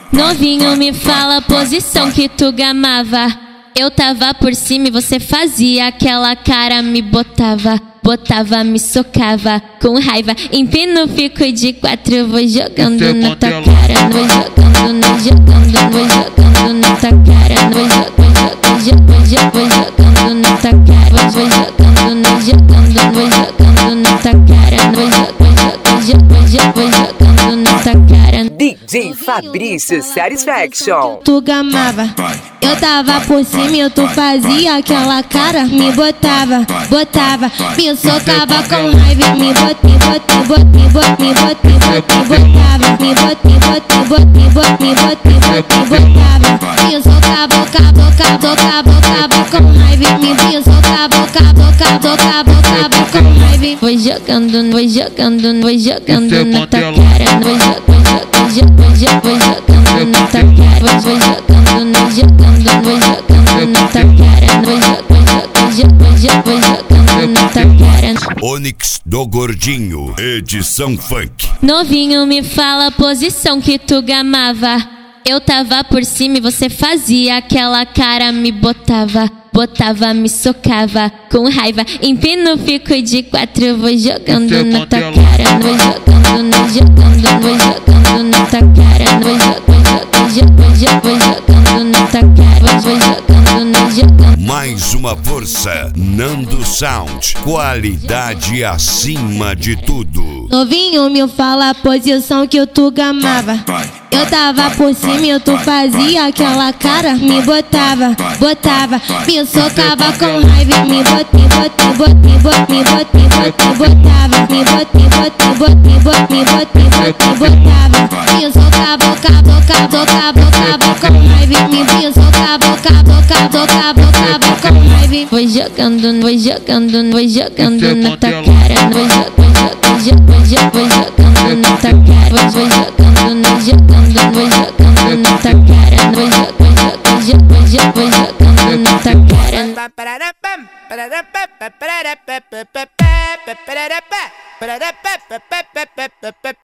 Novinho, me fala a posição que tu gamava. Eu tava por cima e você fazia aquela cara, me botava, me socava com raiva. Empino, fico de quatro, vou jogando na tua cara, vou jogando na tua cara, vou jogando na tua cara, vou jogando na tua cara, vou jogando na tua cara. DJ Fabrício Satisfaction. Tu gamava, eu tava por cima e tu fazia aquela cara, me botava, me socava com raiva, me botava, me socava com raiva, me socava com raiva. Vou jogando na tua cara, vou jogando na tua cara, vou jogando na tua cara, vou jogando na tua cara. Onyx do Gordinho, edição funk. Novinho, me fala a posição que tu gamava. Eu tava por cima e você fazia aquela cara, me botava, me socava com raiva. Empino, fico de quatro, vou jogando na tua cara, vou jogando na tua cara, vou jogando na tua cara, vou jogando. Mais uma força, Nando Sound, qualidade acima de tudo. Novinho, me fala a posição que tu gamava. Eu tava por cima e tu fazia aquela cara, me botava, me socava com raiva, me botava, me socava com raiva, me socava com raiva. Vou jogando na tua cara, vou jogando na tua cara, vou jogando na tua cara, vou jogando na tua cara.